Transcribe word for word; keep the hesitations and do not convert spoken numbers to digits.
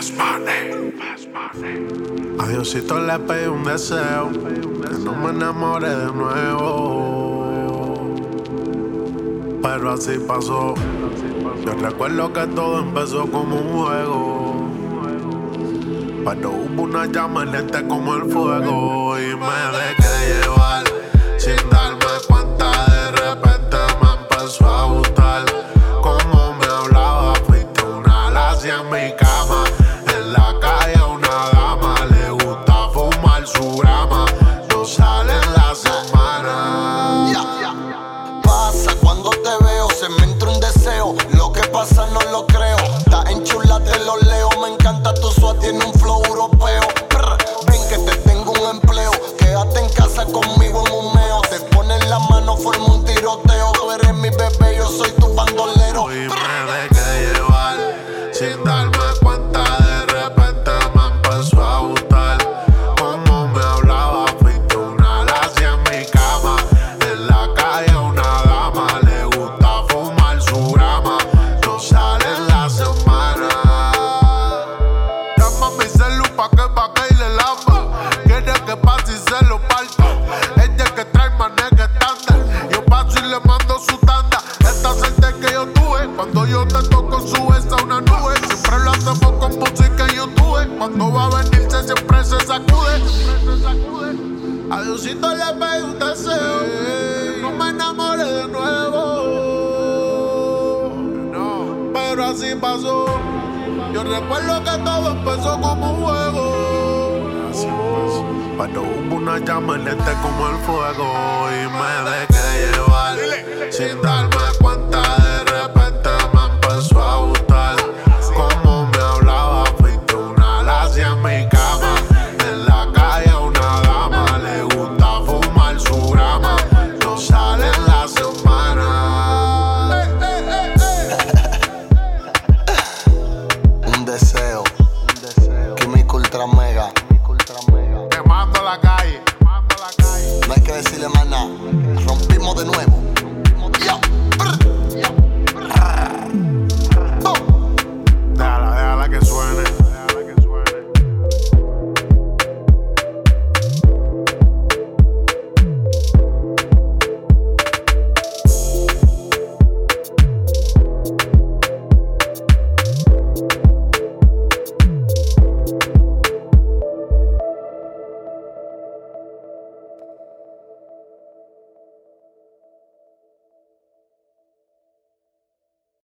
A Diosito le pedí un deseo, que no me enamore de nuevo. Pero así pasó. Yo recuerdo que todo empezó como un juego, pero hubo una llama lenta como el fuego y me dejé llevar sin darme cuenta. De repente me empezó a gustar como me hablaba. Fuiste una lacia en mi cama. En la calle una dama le gusta fumar su grama. No sale en la semana. Yeah, yeah. Pasa cuando te veo, se me entra un deseo. Lo que pasa no lo creo. Estás en chula, te lo leo. Me encanta tu suave, tiene un flow europeo. Prr, ven que te tengo un empleo. Quédate en casa conmigo en un meo. Te pones la mano, forma un tiroteo. Tú eres mi bebé, yo soy tu bandolero. Y me dejé llevar sin darme cuenta. De repente me empezó a gustar como me hablaba. Fuiste una lacia en mi cama. En la calle una dama le gusta fumar su grama. No sale en la semana. Llama a mi celu pa' que pa' que y le lamba. Quiere que pase y se lo parta. Ella que trae maneja estándar. Yo paso y le mando su tanda. Esta suerte que yo tuve cuando yo te toco sube a una nube. Siempre lo hacemos con música en YouTube. Cuando va a venirse siempre se sacude. A Diosito le pedí un deseo, que no me enamore de nuevo. Pero así pasó. Yo recuerdo que todo empezó como un juego, pero hubo una llama lenta como el fuego y me dejé llevar sin darme cuenta. De repente me empezó a gustar como me hablaba. Fuiste una lacia en mi cama. En la calle una dama le gusta fumar su grama. No sale en la semana. Ey, ey, ey, ey. Un deseo. Químico ultra mega. Quemando la calle. No hay que decirle más nada. Rompimos de nuevo.